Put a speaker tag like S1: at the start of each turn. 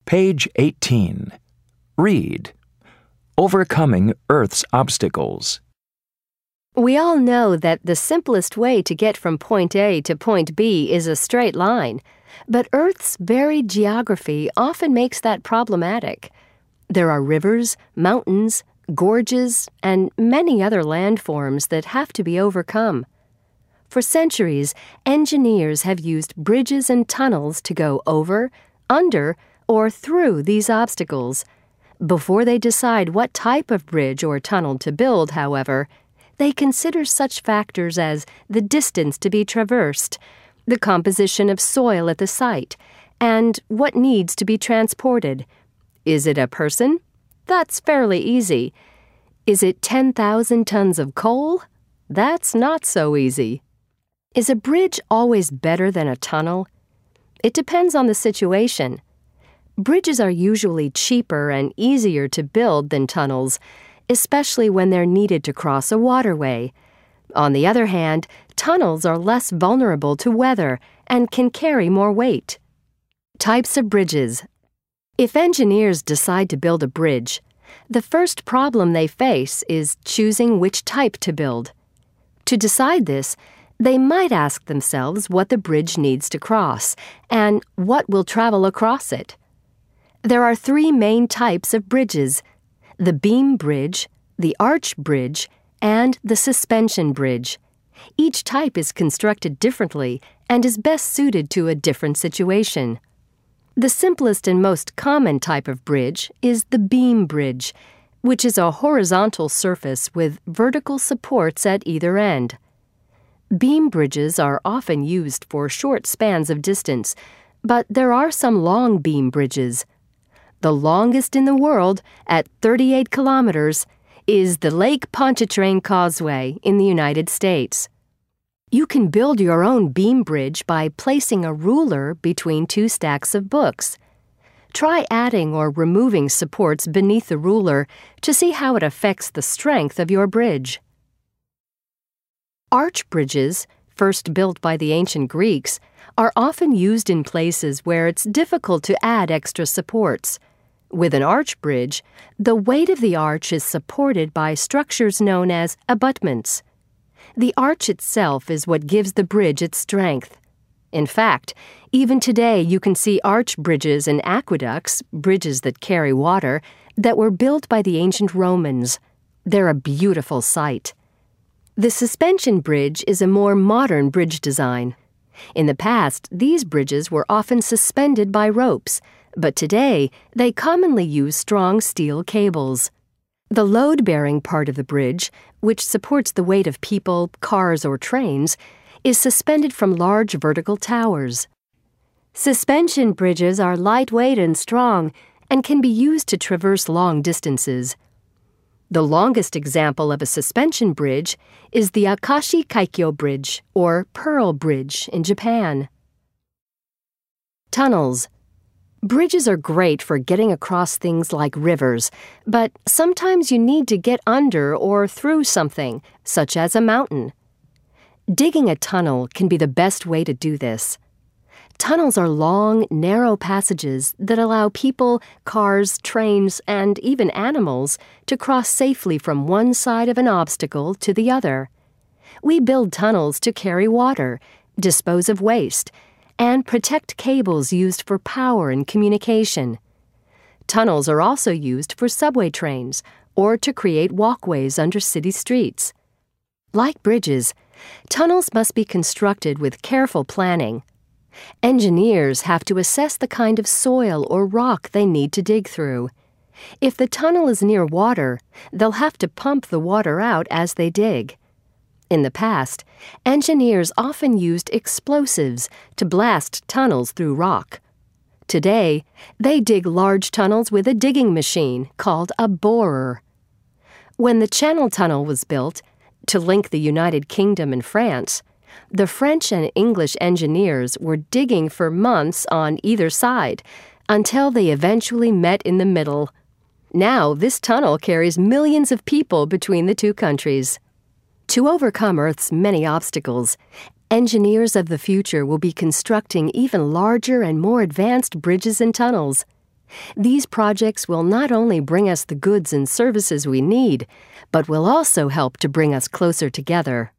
S1: Page 18. Read. Overcoming Earth's Obstacles.
S2: We all know that the simplest way to get from point A to point B is a straight line, but Earth's varied geography often makes that problematic. There are rivers, mountains, gorges, and many other landforms that have to be overcome. For centuries, engineers have used bridges and tunnels to go over, under, or through these obstacles. Before they decide what type of bridge or tunnel to build, however, they consider such factors as the distance to be traversed, the composition of soil at the site, and what needs to be transported. Is it a person? That's fairly easy. Is it 10,000 tons of coal? That's not so easy. Is a bridge always better than a tunnel? It depends on the situation. Bridges are usually cheaper and easier to build than tunnels, especially when they're needed to cross a waterway. On the other hand, tunnels are less vulnerable to weather and can carry more weight. Types of bridges. If engineers decide to build a bridge, the first problem they face is choosing which type to build. To decide this, they might ask themselves what the bridge needs to cross and what will travel across it. There are three main types of bridges: the beam bridge, the arch bridge, and the suspension bridge. Each type is constructed differently and is best suited to a different situation. The simplest and most common type of bridge is the beam bridge, which is a horizontal surface with vertical supports at either end. Beam bridges are often used for short spans of distance, but there are some long beam bridges. The longest in the world, at 38 kilometers, is the Lake Pontchartrain Causeway in the United States. You can build your own beam bridge by placing a ruler between two stacks of books. Try adding or removing supports beneath the ruler to see how it affects the strength of your bridge. Arch bridges, first built by the ancient Greeks, are often used in places where it's difficult to add extra supports. With an arch bridge, the weight of the arch is supported by structures known as abutments. The arch itself is what gives the bridge its strength. In fact, even today you can see arch bridges and aqueducts, bridges that carry water, that were built by the ancient Romans. They're a beautiful sight. The suspension bridge is a more modern bridge design. In the past, these bridges were often suspended by ropes, but today they commonly use strong steel cables. The load-bearing part of the bridge, which supports the weight of people, cars, or trains, is suspended from large vertical towers. Suspension bridges are lightweight and strong and can be used to traverse long distances. The longest example of a suspension bridge is the Akashi Kaikyo Bridge, or Pearl Bridge, in Japan. Tunnels. Bridges are great for getting across things like rivers, but sometimes you need to get under or through something, such as a mountain. Digging a tunnel can be the best way to do this. Tunnels are long, narrow passages that allow people, cars, trains, and even animals to cross safely from one side of an obstacle to the other. We build tunnels to carry water, dispose of waste, and protect cables used for power and communication. Tunnels are also used for subway trains or to create walkways under city streets. Like bridges, tunnels must be constructed with careful planning. Engineers have to assess the kind of soil or rock they need to dig through. If the tunnel is near water, they'll have to pump the water out as they dig. In the past, engineers often used explosives to blast tunnels through rock. Today, they dig large tunnels with a digging machine called a borer. When the Channel Tunnel was built, to link the United Kingdom and France, the French and English engineers were digging for months on either side until they eventually met in the middle. Now, this tunnel carries millions of people between the two countries. To overcome Earth's many obstacles, engineers of the future will be constructing even larger and more advanced bridges and tunnels. These projects will not only bring us the goods and services we need, but will also help to bring us closer together.